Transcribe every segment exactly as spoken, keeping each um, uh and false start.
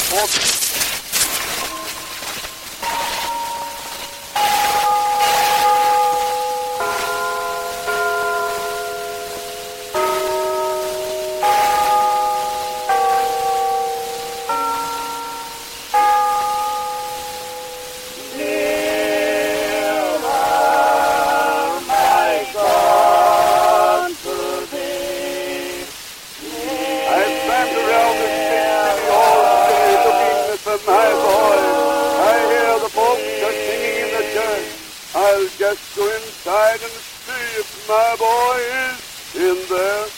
My boy, I hear the folks are singing in the church. I'll just go inside and see if my boy is in there.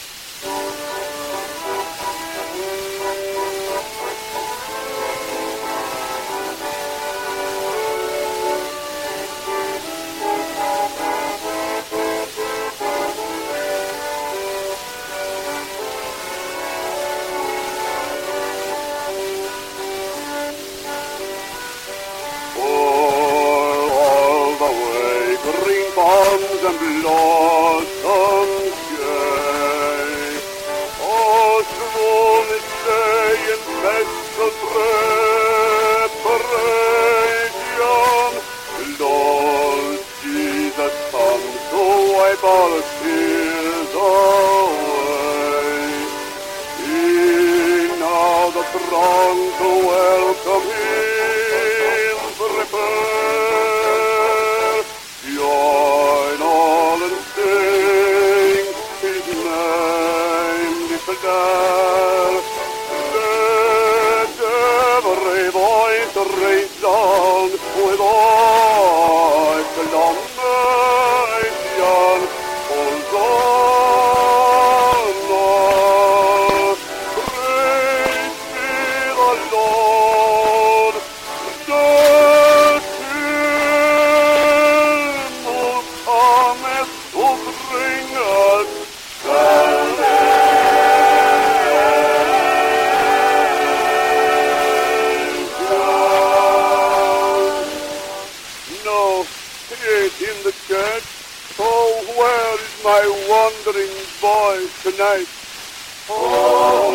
Palms and blossoms gay, oh, slowly stay in special preparation. Lord Jesus, come to wipe all tears away. He now the throng to welcome him prepare. Join all and sing his name declare. Let every voice raise on with acclamation. Hosanna, praise be the Lord. Let in the church, oh, where is my wandering boy tonight? Oh.